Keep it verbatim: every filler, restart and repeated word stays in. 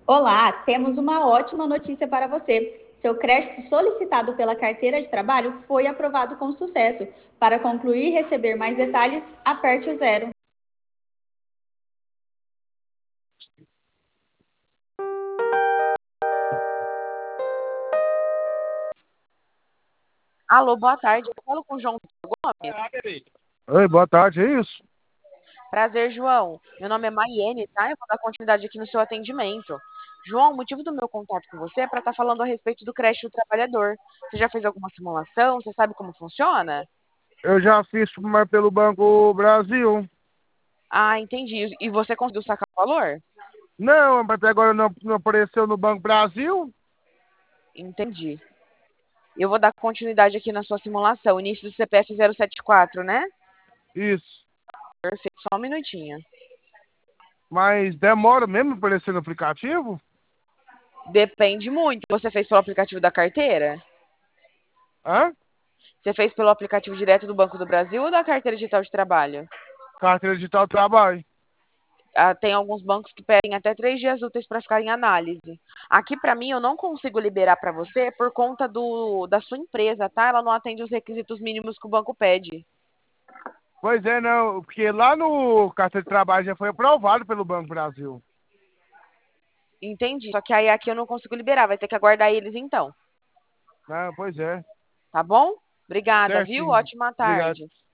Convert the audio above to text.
Olá, temos uma ótima notícia para você. Seu crédito solicitado pela carteira de trabalho foi aprovado com sucesso. Para concluir e receber mais detalhes, aperte o zero. Alô, boa tarde. Eu falo com o João Gomes. Oi, boa tarde, é isso? Prazer, João. Meu nome é Maiene, tá? Eu vou dar continuidade aqui no seu atendimento. João, o motivo do meu contato com você é para estar falando a respeito do crédito do trabalhador. Você já fez alguma simulação? Você sabe como funciona? Eu já fiz mas pelo Banco Brasil. Ah, entendi. E você conseguiu sacar o valor? Não, mas até agora não, não apareceu no Banco Brasil. Entendi. Eu vou dar continuidade aqui na sua simulação. Início do C P F zero sete quatro, né? Isso. Perfeito, só um minutinho. Mas demora mesmo pra aparecer no aplicativo? Depende muito. Você fez pelo aplicativo da carteira? Hã? Você fez pelo aplicativo direto do Banco do Brasil ou da carteira digital de trabalho? Carteira digital do trabalho. Ah, tem alguns bancos que pedem até três dias úteis para ficar em análise. Aqui, para mim, eu não consigo liberar para você por conta do, da sua empresa, tá? Ela não atende os requisitos mínimos que o banco pede. Pois é, não, porque lá no carteira de trabalho já foi aprovado pelo Banco Brasil. Entendi. Só que aí aqui eu não consigo liberar, vai ter que aguardar eles então. Ah, pois é. Tá bom? Obrigada, viu? Certinho. Ótima Obrigado. tarde.